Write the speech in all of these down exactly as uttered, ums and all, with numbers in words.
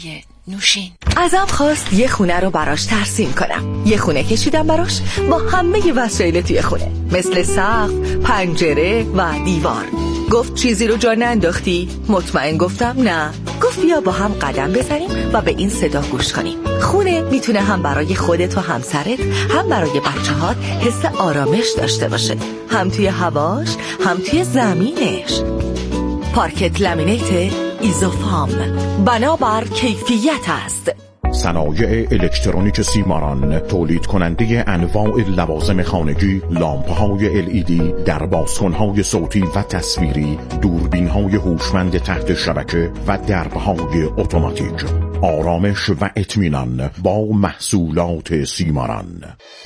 نوشین. ازم خواست یه خونه رو براش ترسیم کنم. یه خونه کشیدم براش با همه وسایل توی خونه، مثل سقف، پنجره و دیوار. گفت چیزی رو جا ننداختی؟ مطمئن گفتم نه. گفت بیا با هم قدم بزنیم و به این صدا گوش کنیم. خونه میتونه هم برای خودت و همسرت، هم برای بچه‌هات حس آرامش داشته باشه، هم توی هواش، هم توی زمینش. پارکت لامینیت ایزوفام، بنابر کیفیت است. صنایع الکترونیک سیماران تولید کننده انواع لوازم خانگی، لامپ‌های ال ای دی، دربازکن‌های صوتی و تصویری، دوربین‌های هوشمند تحت شبکه و درب‌های اتوماتیک. آرامش و اطمینان با محصولات سیماران.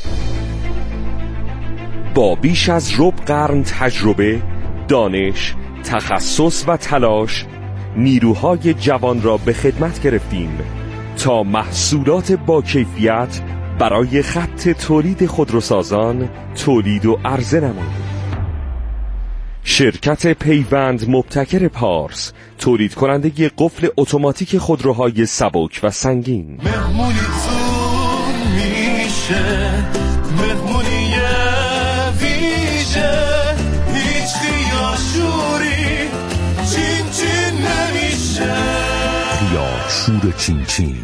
با بیش از ربع قرن تجربه، دانش، تخصص و تلاش، نیروهای جوان را به خدمت گرفتیم تا محصولات با کیفیت برای خط تولید خودروسازان تولید و عرضه نماییم. شرکت پیوند مبتکر پارس، تولید کننده قفل اتوماتیک خودروهای سبک و سنگین. مهمونی زود میشه، مهمونی ویژه، هیچ خیاشوری چین چین نمیشه. خیاشور چین چین.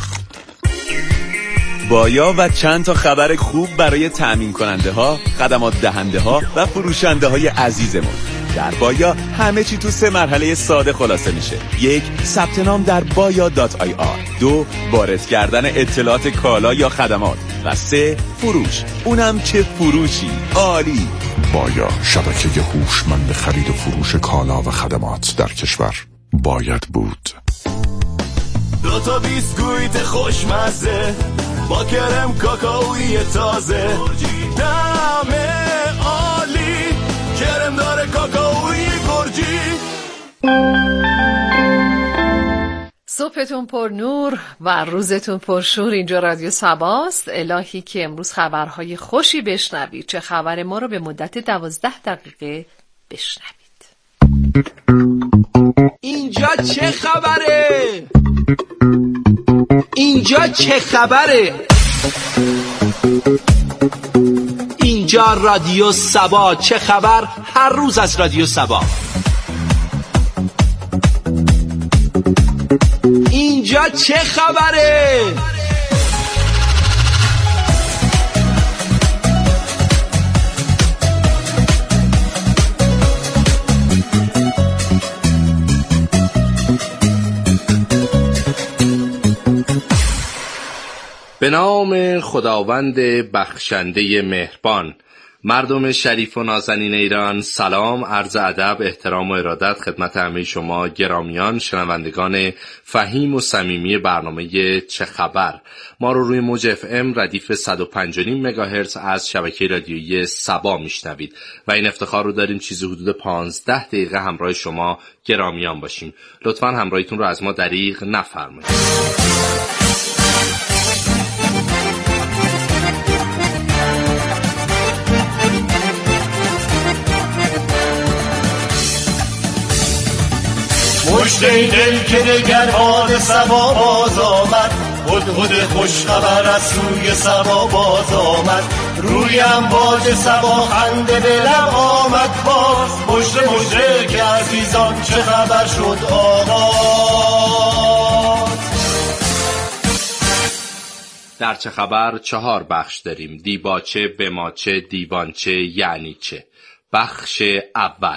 بایا و چند تا خبر خوب برای تامین کننده ها، خدمات دهنده ها و فروشنده های عزیزمون. در بایا همه چی تو سه مرحله ساده خلاصه میشه. یک، ثبت نام در بایا دات آی آر. دو، وارد کردن اطلاعات کالا یا خدمات. و سه، فروش. اونم چه فروشی عالی. بایا، شبکه هوشمند خرید و فروش کالا و خدمات در کشور. باید بود. دو تا بیسکویت خوشمزه با کرم کاکائویی تازه، دمه عالی، کرم داره کاکائویی گرجی. صبحتون پر نور و روزتون پر شور. اینجا رادیو سباست. الهی که امروز خبرهای خوشی بشنوید. چه خبر ما رو به مدت دوازده دقیقه بشنوید. اینجا چه خبره؟ اینجا چه خبره؟ اینجا رادیو سبا. چه خبر؟ هر روز از رادیو سبا. اینجا چه خبره؟ به نام خداوند بخشنده مهربان. مردم شریف و نازنین ایران، سلام، عرض ادب، احترام و ارادت خدمت همه شما گرامیان شنوندگان فهیم و صمیمی برنامه چه خبر. ما رو روی موج اف ام ردیف صد و پنج و نیم مگاهرتز از شبکه رادیویی سبا میشنوید و این افتخار رو داریم چیزی حدود پانزده دقیقه همراه شما گرامیان باشیم. لطفاً همراهیتون رو از ما دریغ نفرمایید. مشت دل که دگر حال سبا باز آمد، هدهد خوش خبر از سوی سبا باز آمد. رویم باج سبا خنده به لب آمد باز. مشت مشت که عزیزان چه خبر شد آغاز. در چه خبر چهار بخش داریم: دیباچه، بماچه، دیوانچه، یعنی چه. بخش اول: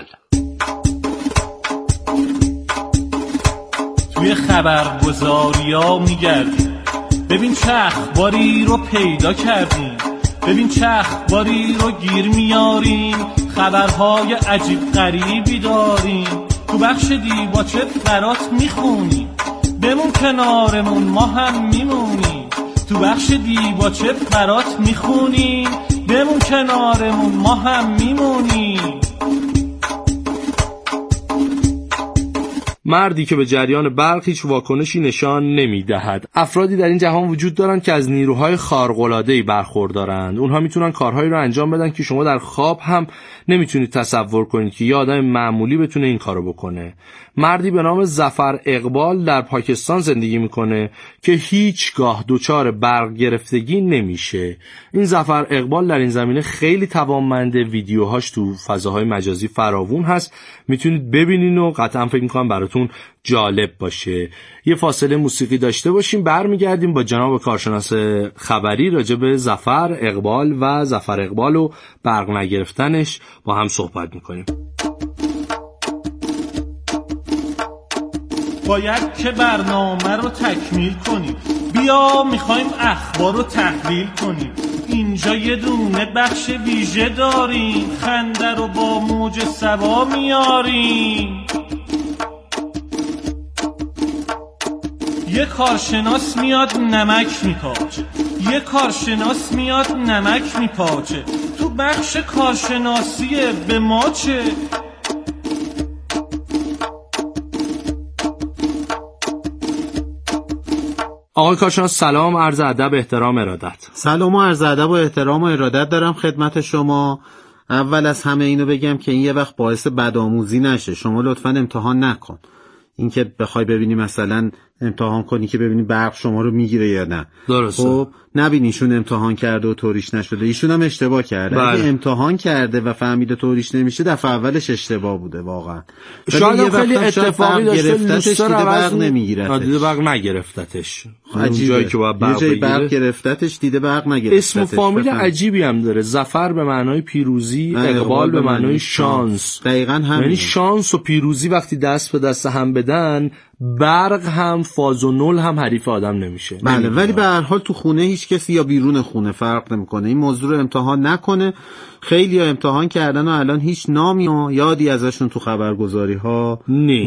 توی خبرگزاریا میگردیم ببین چه اخباری رو پیدا کردیم، ببین چه اخباری رو گیر میاریم، خبرهای عجیب غریبی داریم. تو بخش دیباچه برات میخونیم، بمون کنارمون ما هم میمونیم. تو بخش دیباچه برات میخونیم، بمون کنارمون ما هم میمونیم. مردی که به جریان برق هیچ واکنشی نشان نمیدهد. افرادی در این جهان وجود دارند که از نیروهای خارق‌العاده‌ای برخوردارند. اونها میتونن کارهایی رو انجام بدن که شما در خواب هم نمیتونید تصور کنید که یه آدم معمولی بتونه این کارو بکنه. مردی به نام ظفر اقبال در پاکستان زندگی میکنه که هیچگاه دچار برق گرفتگی نمیشه. این ظفر اقبال در این زمینه خیلی توانمنده، ویدیوهاش تو فضاهای مجازی فراوون هست، میتونید ببینین و قطعا فکر میکنم براتون جالب باشه. یه فاصله موسیقی داشته باشیم، برمیگردیم با جناب کارشناس خبری راجع به ظفر اقبال و ظفر اقبال و برق نگرفتنش با هم صحبت میکنیم. باید که برنامه رو تکمیل کنیم، بیا میخوایم اخبار رو تحلیل کنیم. اینجا یه دونه بخش ویژه داریم، خنده رو با موج سبا میاریم. یه کارشناس میاد نمک میپاچه، یه کارشناس میاد نمک میپاچه. تو بخش کارشناسی به ما چه؟ آقای کارشناس سلام، عرض ادب، احترام، ارادت. سلام و عرض ادب و احترام و ارادت دارم خدمت شما. اول از همه اینو بگم که این یه وقت باعث بدآموزی نشه. شما لطفاً امتحان نکن. این که بخوای ببینی مثلا امتحان کنی که ببینی برق شما رو میگیره یا نه. درسته. خب نبینی ایشون امتحان کرده و طوریش نشده، ایشون هم اشتباه کرده. بله. اگه امتحان کرده و فهمیده طوریش نمیشه، دفعه اولش اشتباه بوده واقعا. شاید خیلی اتفاقی داشته، گرفتتش دیده برق نمیگیرتش. دیده برق نگرفتتش. عجیبه. جایی که باید برق یه جایی بگیره برق گرفتتش دیده برق نگرفتتش. اسم و فامیل عجیبی هم داره. ظفر به معنای پیروزی، اقبال به معنای شانس. دقیقاً همین. یعنی شانس و پیروزی وقتی دست به دست هم بدن، برق هم فاز و نول هم حریف آدم نمیشه. بله، ولی به هر حال تو خونه هیچ کسی یا بیرون خونه فرق نمیکنه. این موضوع رو امتحان نکنه. خیلی ها امتحان کردن و الان هیچ نامی و یادی ازشون تو خبرگزاری ها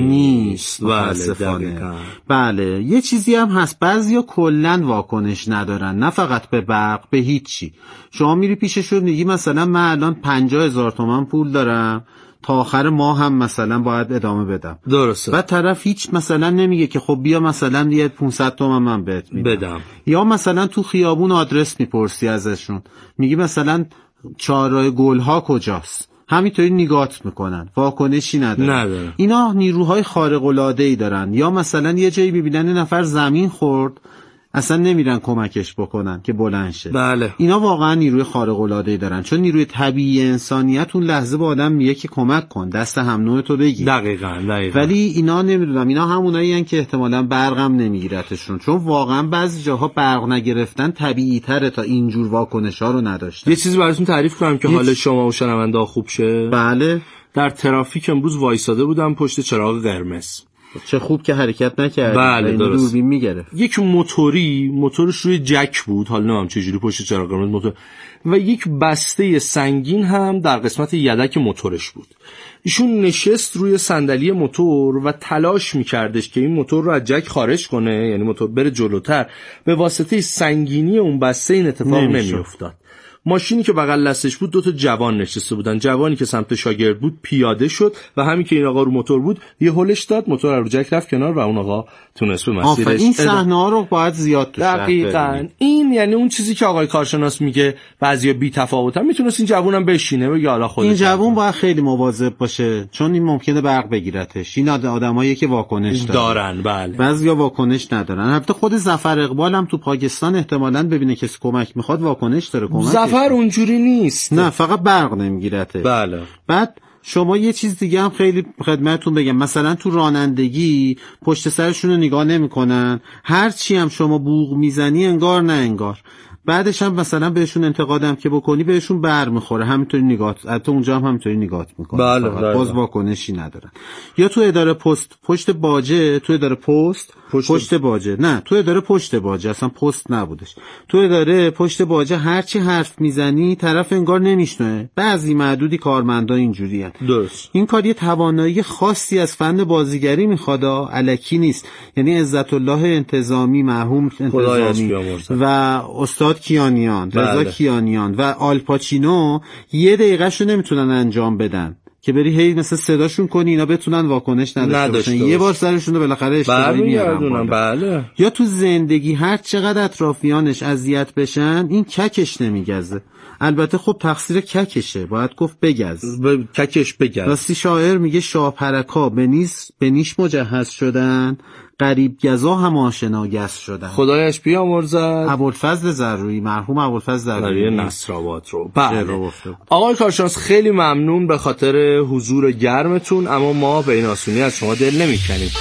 نیست. بله بله. یه چیزی هم هست، بعضیا کلن واکنش ندارن، نه فقط به برق، به هیچی. شما میری پیششون میگی مثلا من الان پنجاه هزار تومان پول دارم، تا آخر ماه هم مثلا باید ادامه بدم. درسته. بعد طرف هیچ مثلا نمیگه که خب بیا مثلا یه پانصد تومن من بهت میدم بدم. یا مثلا تو خیابون آدرس میپرسی ازشون، میگی مثلا چهارراه گلها کجاست، همینطوری نگات میکنن، واکنشی ندارن. نداره. اینا نیروهای خارق العاده‌ای دارن. یا مثلا یه جایی میبینن یه نفر زمین خورد، اصلا نمیرن کمکش بکنن که بلند شه. بله. اینا واقعا نیروی خارق العاده‌ای دارن، چون نیروی طبیعی انسانیت اون لحظه به آدم میگه که کمک کن، دست هم نوع تو بگیر. دقیقاً دقیقاً. ولی اینا نمیدونم، اینا همونایی هستن که احتمالاً برقم نمیگیرتشون، چون واقعا بعضی جاها برق نگرفتن طبیعی تره تا اینجور واکنش‌ها رو نداشتن. یه چیزی براتون تعریف کنم که حال شما و شنونده‌ها خوب شه. بله. در ترافیک امروز وایساده بودم پشت چراغ قرمز. چه خوب که حرکت نکردی. بله درست. دوربین میگرفت. یک موتوری، موتورش روی جک بود، حالا نمیدونم چه جوری پشت چراغ قرمز موتور، و یک بسته سنگین هم در قسمت یدک موتورش بود. ایشون نشست روی صندلی موتور و تلاش میکردش که این موتور رو از جک خارج کنه، یعنی موتور بره جلوتر. به واسطه سنگینی اون بسته این اتفاق نمیافتاد. ماشینی که بغل دستش بود دو تا جوان نشسته بودن. جوانی که سمت شاگرد بود پیاده شد و همین که این آقا رو موتور بود یه هولش داد، موتور رو جک رفت کنار و اون آقا تونست به مسیرش. این صحنه‌ها رو باید زیاد تو شهر ببینیم. دقیقاً. این یعنی اون چیزی که آقای کارشناس میگه بعضیا بی‌تفاوتن، میتونست این جوونم بشینه بگه حالا خودش. این جوون باید خیلی مواظب باشه، چون این ممکنه برق بگیرتش. این آدمایی که واکنش دارن. بله. بعضیا واکنش ندارن. البته خود ظفر اقبال هم تو پاکستان احتمالاً ببینه کسی کمک میخواد واکنش داره، کمک. ظفر اونجوری نیست. نه، فقط برق نمیگیرتش. بله. بعد شما یه چیز دیگه هم خیلی خدمتتون بگم، مثلا تو رانندگی پشت سرشون رو نگاه نمی‌کنن، هر چی هم شما بوق میزنی انگار نه انگار. بعدش هم مثلا بهشون انتقادم که بکنی بهشون بر میخوره، همینطوری نگات، حتی اونجا هم همینطوری نگات میکنه. بله بله. باز واکنشی ندارن. یا تو اداره پست پشت باجه، تو اداره پست پشت, پشت باجه، نه تو اداره پشت باجه، اصلا پست نبودش. تو اداره پشت باجه هرچی حرف میزنی طرف انگار نمیشنوه. بعضی معدودی کارمندا اینجوری هستن. درست. این کار یه توانایی خاصی از فن بازیگری میخواد، الکی نیست. یعنی عزت الله انتظامی، مرحوم انتظامی و استاد کیانیان، رضا بله. کیانیان و آلپاچینو یه دقیقه شو نمیتونن انجام بدن. که بری هی مثلا صداشون کنی اینا بتونن واکنش نداشته باشن، یه بار سرشون رو بالاخره اشتباهی میارن. بله. یا تو زندگی هر چقدر اطرافیانش اذیت بشن این ککش نمیگزه. البته خب تقصیر ککشه، باید گفت بگز، ب... ککش بگز. راستی شاعر میگه شاپرکا به نیز به نیش مجهز شدن، قریب گزا هم آشنا گز شدن. خدایش بیامرزد. ابوالفضل زرویی، مرحوم ابوالفضل زرویی نصرآباد رو. بله. آقای کارشناس خیلی ممنون به خاطر حضور گرمتون، اما ما به این آسونی از شما دل نمی‌کنیم.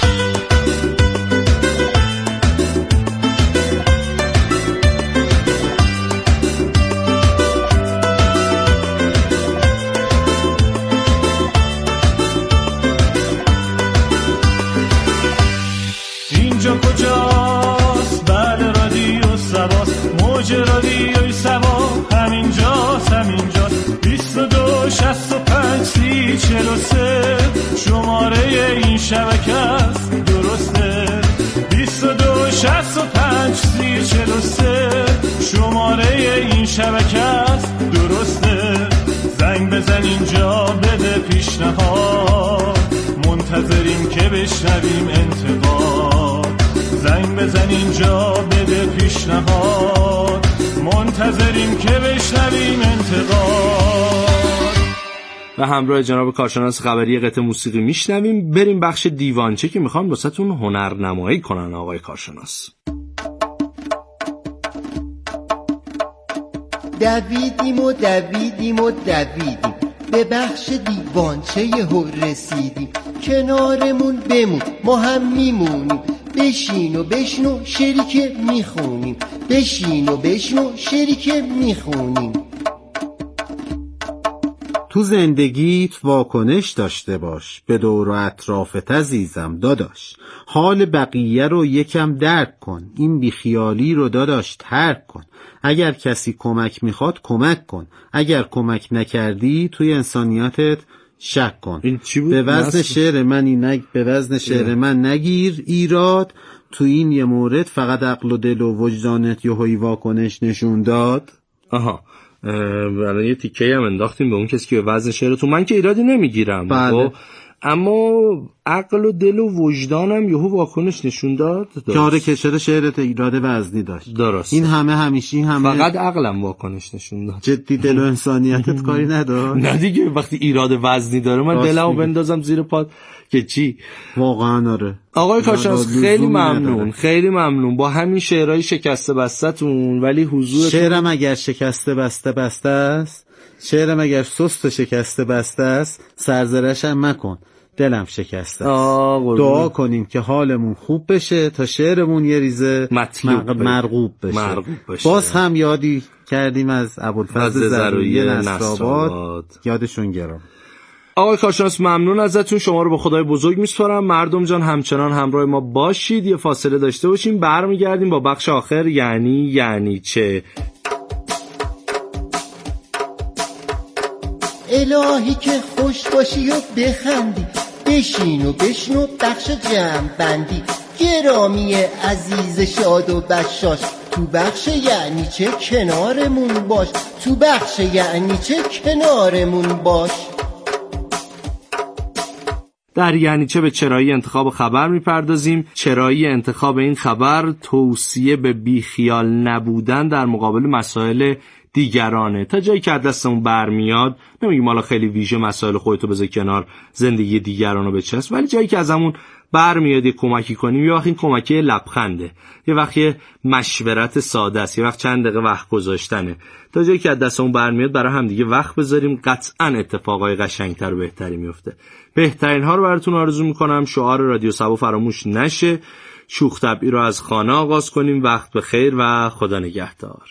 اینجا کجاست؟ بله رادیو سباست، موج رادیوی سبا همینجاست همینجاست. بیست و دو شصت و پنج سی چهل و سه شماره این شبکه است، درسته؟ بیست و دو شصت و پنج سی چهل و سه شماره این شبکه است، درسته؟ زنگ بزن اینجا بده پیشنهاد، منتظریم که بشنویم انتقاد. زنگ بزن اینجا بده پیشنهاد، منتظریم که بشنویم انتقاد. و همراه جناب کارشناس خبری قطعه موسیقی میشنویم. بریم بخش دیوانچه که میخوام واسهتون هنرنمایی کنن آقای کارشناس. دویدیم و دویدیم و دویدیم به بخش دیوانچه یهو رسیدیم، کنارمون بمون ما هم میمونیم، بشین و بشنو شعری که میخونیم، بشین و بشنو شعری که میخونیم. تو زندگیت واکنش داشته باش، به دور و اطرافت عزیزم داداش، حال بقیه رو یکم درک کن، این بیخیالی رو داداش ترک کن، اگر کسی کمک میخواد کمک کن، اگر کمک نکردی توی انسانیتت شک کن. این چی بود؟ به وزن شعر من نگ... به وزن شعر من نگیر ایراد، تو این یه مورد فقط عقل و دل و وجدانت یهویی واکنش نشون داد. آها برای یه تیکه هم انداختیم به اون کسی که به وزن شعرتون، من که ایرادی نمیگیرم. بله. اما عقل و دل و وجدانم یهو واکنش نشون داد که آره که چرا شعرت ایراد وزنی داشت. درست. این همه همیشه همه فقط عقلم واکنش نشون داد. جدی دل و انسانیتت کاری نداد؟ نه دیگه، وقتی ایراد وزنی داره من دلمو بندازم زیر پات که چی؟ واقعا آره. آقای کارشناس خیلی ممنون، خیلی ممنون با همین شعرهای شکسته بسته‌تون. ولی حضورتون شعرم اگر شکسته بسته بسته است، شعرم اگر سست و شکسته بسته است، سرزرشم مکن، دلم شکسته است. دعا کنیم که حالمون خوب بشه تا شعرمون یه ریزه مطلوب مرغوب بشه. مرغوب بشه. باز هم یادی کردیم از ابوالفضل زرویی نصرآباد، یادشون گرام. آقای کارشناس ممنون ازتون، شما رو به خدای بزرگ میسپارم. مردم جان همچنان همراه ما باشید، یه فاصله داشته باشیم، برمیگردیم با بخش آخر یعنی یعنی چه. الهی که خوش باشی و بخندی، بشین و بشنو بخش جمع بندی، گرامی عزیز شاد و بشاش، تو بخش یعنی چه کنارمون باش، تو بخش یعنی چه کنارمون باش. در یعنی چه به چرایی انتخاب خبر میپردازیم. چرایی انتخاب این خبر توصیه به بیخیال نبودن در مقابل مسائل دیگرانه. تا جایی که از دستمون برمیاد، نمیگیم حالا خیلی ویژه مسائل خودتو بذار کنار، زندگی دیگرانو بچسب، ولی جایی که ازمون برمیاد یه کمکی کنیم، یه وقت این کمکی لبخنده، یه وقت یه مشورت ساده است، یه وقت چند دقیقه وقت گذاشتنه. تا جایی که از دستمون برمیاد برای هم دیگه وقت بذاریم، قطعاً اتفاقای قشنگتر و بهتری میفته. بهترین ها رو براتون آرزو میکنم. شعار رادیو سبا فراموش نشه. شوخ طبعی رو از خانه آغاز کنیم. وقت بخیر و خدا نگهدار.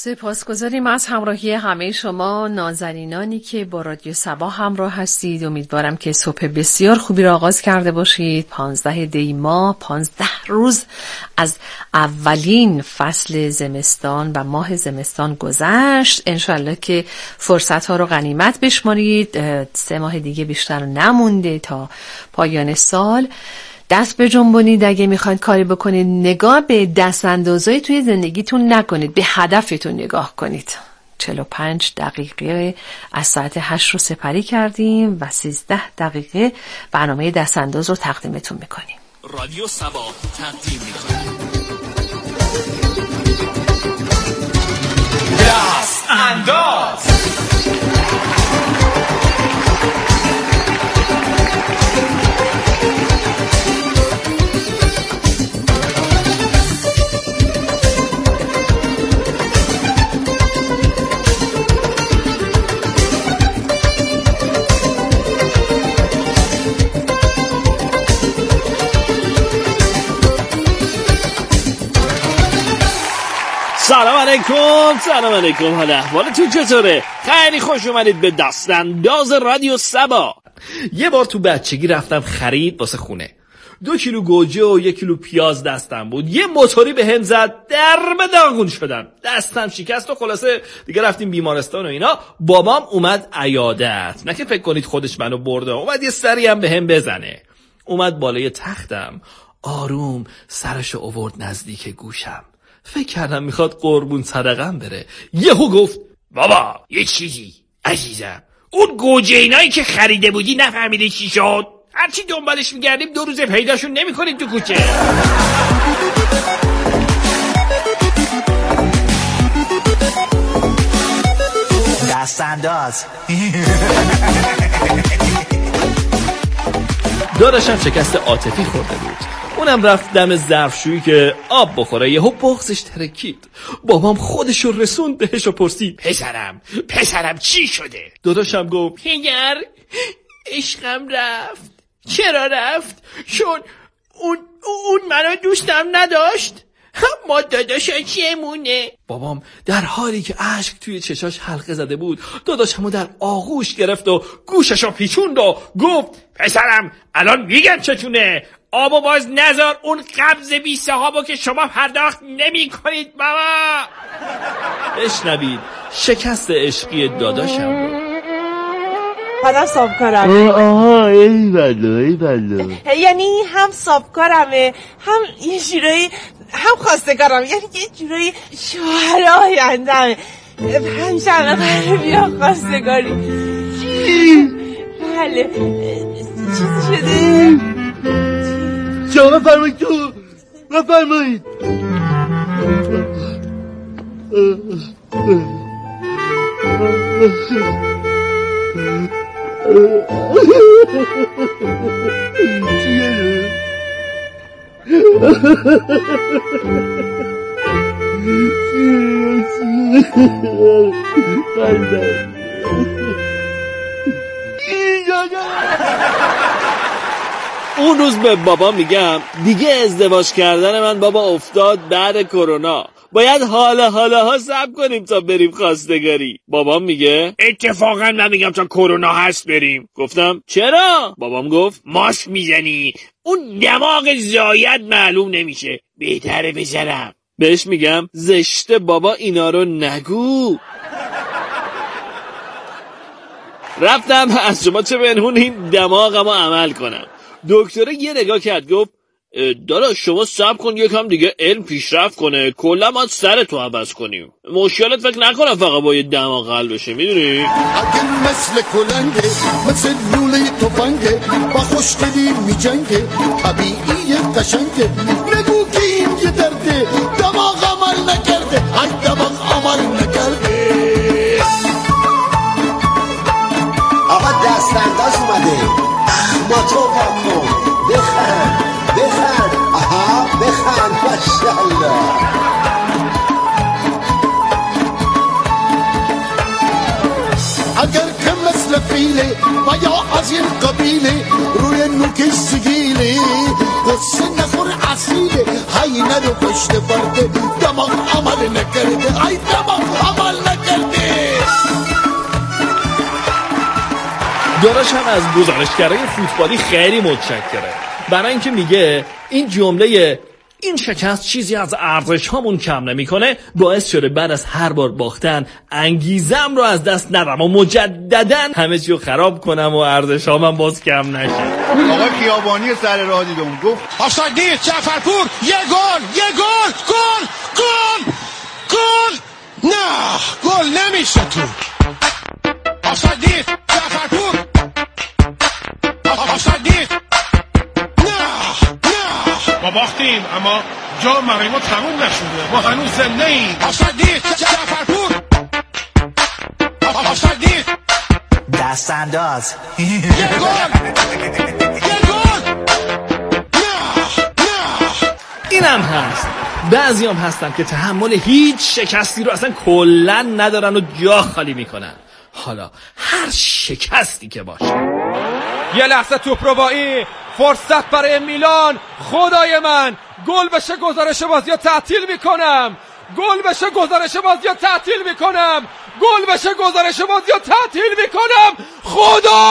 سپاسگزاریم از همراهی همه شما نازنینانی که با رادیو صبا همراه هستید. امیدوارم که صبح بسیار خوبی را آغاز کرده باشید. پانزده دی ماه، پانزده روز از اولین فصل زمستان و ماه زمستان گذشت. انشالله که فرصت ها رو غنیمت بشمارید. سه ماه دیگه بیشتر نمونده تا پایان سال. دست به جنبونید اگه میخواید کاری بکنید. نگاه به دست اندازهای توی زندگیتون نکنید، به هدفتون نگاه کنید. چهل و پنج دقیقه از ساعت هشت رو سپری کردیم و سیزده دقیقه برنامه دست انداز رو تقدیمتون میکنیم. رادیو صبا تقدیم میکنیم دست انداز. سلام علیکم، سلام علیکم، حال احوالتون چطوره؟ خیلی خوش اومدید به دست انداز رادیو صبا. یه بار تو بچگی رفتم خرید واسه خونه. دو کیلو گوجه و یک کیلو پیاز دستم بود. یه موتوری به هم زد، در به داغون شدم، دستم شکست و خلاصه دیگه رفتیم بیمارستان و اینا. بابام اومد عیادت، نه که فکر کنید خودش منو برده، اومد یه سری هم به هم بزنه. اومد بالای تختم، آروم سرشو آورد نزدیک گوشم. فکر کردم میخواد قربون صدقم بره. یهو گفت بابا یه چیزی عزیزم، اون گوجه اینایی که خریده بودی نفهمیدی چی شد؟ هرچی دنبالش میگردیم دو روزه پیداشون نمیکنیم تو کوچه. دست انداز. داداشم شکست عاطفی خورده بود. اونم رفت دم ظرفشویی که آب بخوره، یهو بغضش ترکید. بابام خودشو رسوند بهش و پرسید پسرم پسرم چی شده؟ داداشم گفت پدر عشقم رفت. چرا رفت؟ چون اون اون منو دوستم نداشت. ما داداشمونه. بابام در حالی که اشک توی چشاش حلقه زده بود داداشمو در آغوش گرفت و گوششو پیچوند و گفت پسرم الان میگم چتونه، آبو باز نذار اون قبض بی صحابو که شما پرداخت نمی کنید بابا. بشنوید شکست عشقی داداشم بود. بعدم صابکارم. آها ای بلا ای بلا. یعنی هم صابکارمه هم یه جورایی هم خواستگارم، یعنی یه جورایی شوهر آیندمه. همیشه الان بیا خواستگاری. بله چیزی شده؟ شما بفرمایید تو بفرمایید. اون روز به بابا میگم دیگه ازدواج کردن من بابا افتاد بعد کرونا، باید حالا حالا ها صبر کنیم تا بریم خواستگاری. بابام میگه اتفاقا من میگم تا کرونا هست بریم. گفتم چرا؟ بابام گفت ماسک میزنی اون دماغ زاید معلوم نمیشه، بهتره بزنم. بهش میگم زشته بابا اینا رو نگو. رفتم از شما چه بنهون این دماغمو عمل کنم. دکتره یه نگاه کرد گفت داداش شما صبر کن یکم دیگه علم پیشرفت کنه، کلا ما سرتو عوض کنیم. مشکلت فکر نکنم فقط با یه دماغ حل بشه، میدونی؟ اگه مثل کلنگه مثل لوله تفنگه با خوشگلی میجنگه طبیعی قشنگه. نگو که این یه درده دماغ عمل نکرده، ای دماغ عمل نکرده. آقا دست انداز اومده، موتور پاک کن، بخند بخند، آها بخند ماشاءالله. اگر که مثل فیله و یا از این قبیله روی نوکش سگیله قصه نخور اصیله، های نرو پشت برده دماغ عمل نکرده، ای دماغ داداشم از گزارشگرای فوتبالی خیلی متشکره، برای اینکه میگه این جمله این شکست چیزی از ارزش هامون کم نمیکنه باعث شده بعد از هر بار باختن انگیزم رو از دست ندم و مجددا همه چی رو خراب کنم و ارزش هامم باز کم نشه. آقا خیابانی سر راه دیدم گفت آفساید نیست جعفرپور، یه گل یه گل گل گل گل نه گل نمیشه تو. آفساید نیست جعفرپور، آفساید نیست. ما باختیم اما جام برای ما تموم نشده، ما هنوز زنده ایم. آفساید نیست جعفرپور، آفساید نیست. دست انداز یه گل یه گل اینم هست. بعضی هم هستن که تحمل هیچ شکستی رو اصلا کلن ندارن و جا خالی میکنن. حالا هر شکستی که باشه. یه لحظه توپ روایی، فرصت برای میلان. خدای من گل بشه گزارش بازی رو تعطیل میکنم، گل بشه گزارش بازی رو تعطیل میکنم، گل بشه گزارش بازی رو تعطیل میکنم. خدا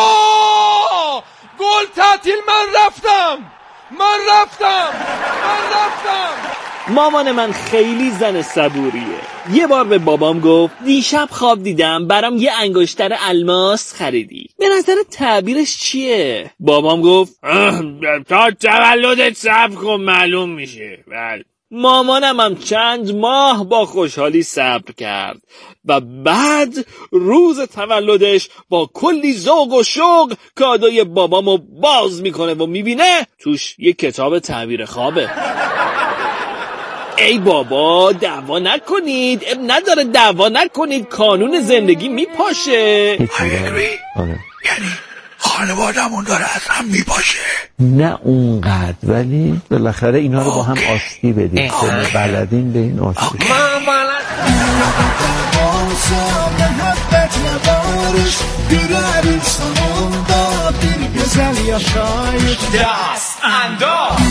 گل تعطیل. من رفتم من رفتم من رفتم مامان من خیلی زن صبوریه. یه بار به بابام گفت دیشب خواب دیدم برام یه انگشتر الماس خریدی، به نظر تعبیرش چیه؟ بابام گفت تا تولدت صبر کن معلوم میشه. بله. مامانم هم چند ماه با خوشحالی صبر کرد و بعد روز تولدش با کلی ذوق و شوق کادوی بابامو باز میکنه و میبینه توش یه کتاب تعبیر خوابه. ای بابا دعوا نکنید، اب نداره دعوا نکنید، کانون زندگی میپاشه. یعنی خانوادمون داره از هم میپاشه. نه اونقدر، ولی بالاخره اینا رو با هم آشتی بدیم که بلدین به این آشتی. من بلد دست انداز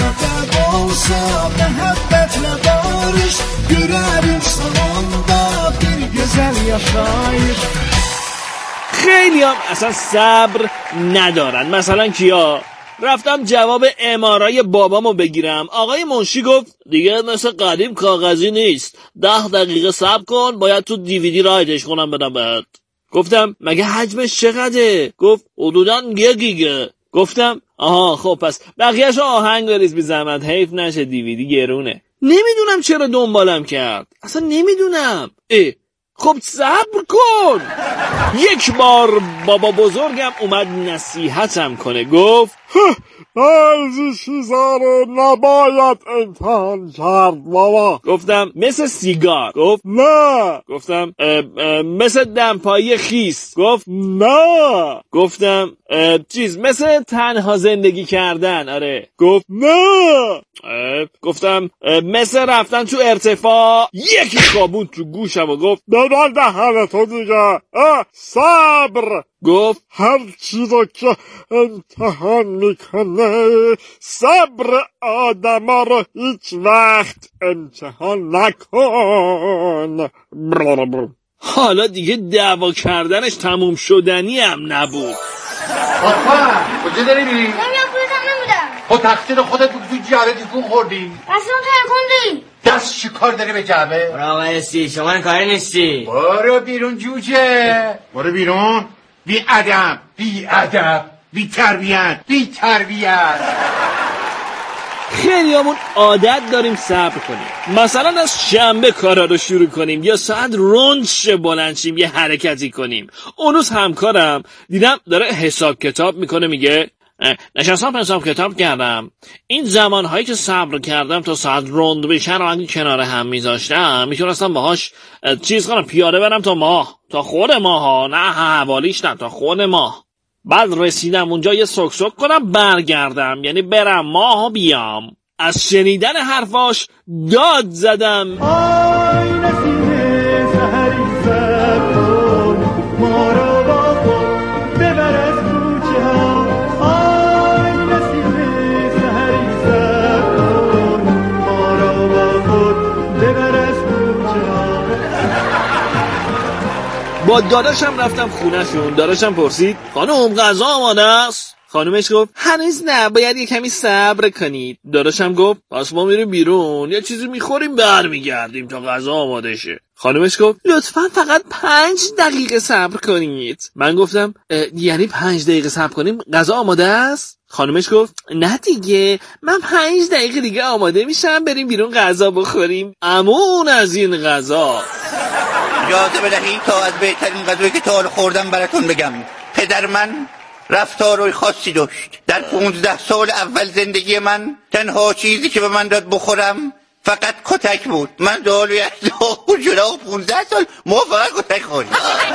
خیلی هم اصلا صبر ندارن. مثلا کیا؟ رفتم جواب امارای بابامو بگیرم، آقای منشی گفت دیگه مثل قدیم کاغذی نیست، ده دقیقه صبر کن باید تو دیویدی رایتش کنم بدم بهت. گفتم مگه حجمش چقدره؟ گفت حدوداً یک گیگه. گفتم آها خب پس بقیه‌شو آهنگ بریز بی زحمت، حیف نشه دیویدی گرونه. نمیدونم چرا دنبالم کرد، اصلا نمیدونم. اه خب صبر کن. یک بار بابا بزرگم اومد نصیحتم کنه، گفت بعضی چیزا رو نباید امتحان کرد بابا. گفتم مثل سیگار؟ گفت نه. گفتم اه اه مثل دمپایی خیس؟ گفت نه. گفتم چیز مثل تنها زندگی کردن؟ آره. گفت نه. گفتم مثل رفتن تو ارتفاع. یکی خوابون تو گوشم و گفت ببند دهنتو دیگه، صبر. گفت هر چیزو که امتحان میکنه صبر آدما رو هیچ وقت امتحان نکن. حالا دیگه دعوا کردنش تموم شدنی هم نبود. آفا کجا داری میری؟ نمیام پولتم نمیدم. خود تقصیر خودت بود، تو جعبه تیفون خوردی. دستم ترکوندی. دست چی کار داری به جعبه؟ برو آقا نیستی، شما این کاری نیستی. برو بیرون جوجه، برو بیرون. بی ادب بی ادب بی تربیت بی تربیت. خیلی همون عادت داریم صبر کنیم، مثلا از شنبه کارا رو شروع کنیم یا ساعت رونش بلند شیم یه حرکتی کنیم. اون روز همکارم دیدم داره حساب کتاب میکنه، میگه نشستم حساب کتاب کردم، این زمانهایی که صبر کردم تا ساعت روند بشه رو اگه کنار هم میذاشتم میتونستم باهاش چیز کنم، پیاده برم تا ماه، تا خود ماه ها، نه حوالیش نه، تا خود ماه. بعد رسیدم اونجا یه سک سک کنم برگردم، یعنی برم ماه و بیام. از شنیدن حرفاش داد زدم آی نسیم سحری صبر کن، ما رو با خود ببر از کوچه ها. آی نسیم سحری صبر کن، ما رو با خود ببر از کوچه ها. با داداشم رفتم خونهشون. داداشم پرسید خانم غذا آماده است؟ خانومش گفت هنوز نه، باید یه کمی صبر کنید. داداشم گفت پس ما میریم بیرون یه چیزی میخوریم برمیگردیم تا غذا آماده شه. خانومش گفت لطفاً فقط پنج دقیقه صبر کنید. من گفتم یعنی پنج دقیقه صبر کنیم غذا آماده است؟ خانومش گفت نه دیگه، من پنج دقیقه دیگه آماده میشم بریم بیرون غذا بخوریم. امون از این غذا. اجازه بدهید تا از بهترین غذایی که تا حالا خوردم براتون بگم. پدر من رفتار خاصی داشت. در پونزده سال اول زندگی من تنها چیزی که به من داد بخورم فقط کتک بود. من دالو یک جلو پونزده سال ما فقط کتک خوردیم.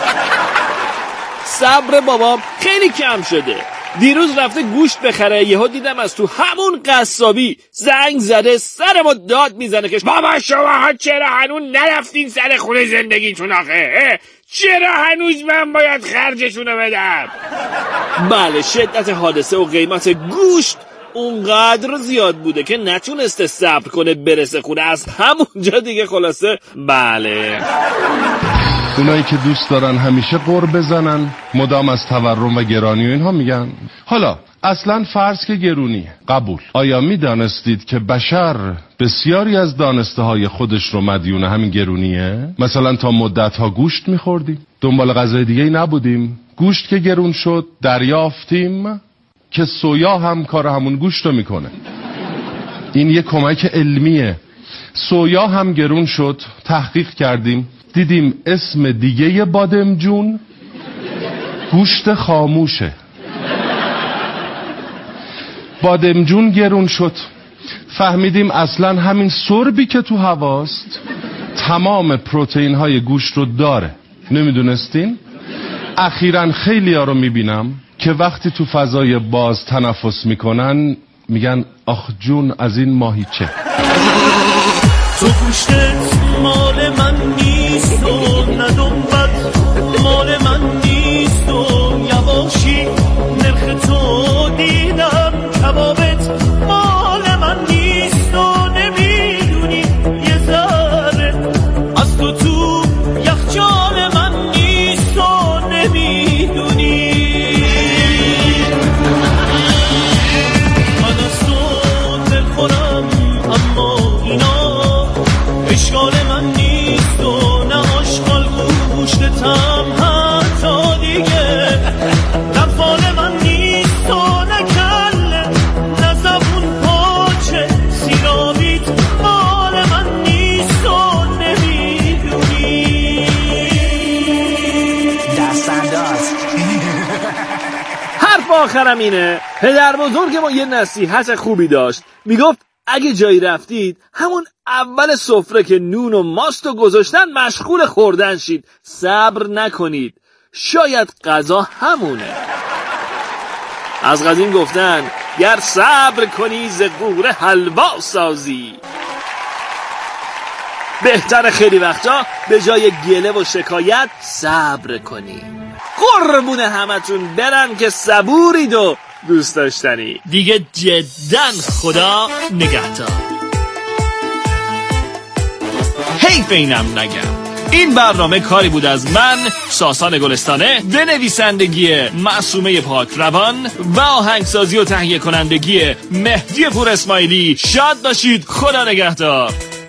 صبر بابام خیلی کم شده. دیروز رفته گوشت بخره، یهو دیدم از تو همون قصابی زنگ زده سر ما داد میزنه که بابا شما چرا هنوز نرفتین سر خونه زندگیتون آخه؟ چرا هنوز من باید خرجشونو بدم؟ بله، شدت حادثه و قیمت گوشت اونقدر زیاد بوده که نتونسته صبر کنه برسه خونه. از همونجا دیگه خلاصه بله. اونایی که دوست دارن همیشه قر بزنن، مدام از تورم و گرانی و اینها میگن. حالا اصلا فرض که گرونیه، قبول. آیا میدانستید که بشر بسیاری از دانسته های خودش رو مدیون همین گرونیه؟ مثلا تا مدت ها گوشت میخوردیم، دنبال غذای دیگه نبودیم، گوشت که گرون شد دریافتیم که سویا هم کار همون گوشت رو میکنه. این یه کمک علمیه. سویا هم گرون شد، تحقیق کردیم، دیدیم اسم دیگه بادمجون گوشت خاموشه. بادمجون گرون شد، فهمیدیم اصلا همین سربی که تو هواست تمام پروتئین های گوشت رو داره. نمیدونستین؟ اخیراً خیلی ها رو میبینم که وقتی تو فضای باز تنفس میکنن میگن آخ جون از این ماهیچه. تو گوشتت مال من نیست و ندنبت مال من نیست و یواشی نرخ تو دیدم کبابت مال من نیست و نمیدونی یه ذره از تو تو یخچال من نیست و نمیدونی من از تو دل خورم اما اینا اشکال من نیست و نه آشغال گوشتم حتی دیگه نه فال من نیست و نه کله نه زبون پاچه سیرابیت مال من نیست و نمیدونی دست انداز. حرف آخرم اینه، پدر بزرگ ما یه نصیحت خوبی داشت، میگفت اگه جایی رفتید همون اول سفره که نون و ماست رو گذاشتن مشغول خوردن شید، صبر نکنید، شاید غذا همونه. از قدیم گفتن گر صبر کنی ز غوره حلوا سازی. بهتره خیلی وقتا به جای گله و شکایت صبر کنی. قربون همتون برم که صبورید و دوست داشتنی دیگه. جداً خدا نگهدار. حیف اینم نگم. این برنامه کاری بود از من ساسان گلستانه به نویسندگی معصومه پاک روان و آهنگسازی و تهیه کنندگی مهدی پور اسماعیلی. شاد باشید. خدا نگهدار.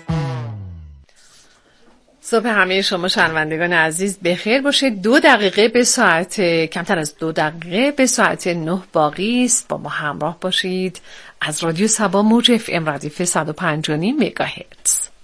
صبح همه شما شنوندگان عزیز بخیر باشه. دو دقیقه به ساعت کمتر از دو دقیقه به ساعت نه باقی است. با ما همراه باشید از رادیو صبا موج اف ام ردیف صد و پنج و نیم مگاهرتز.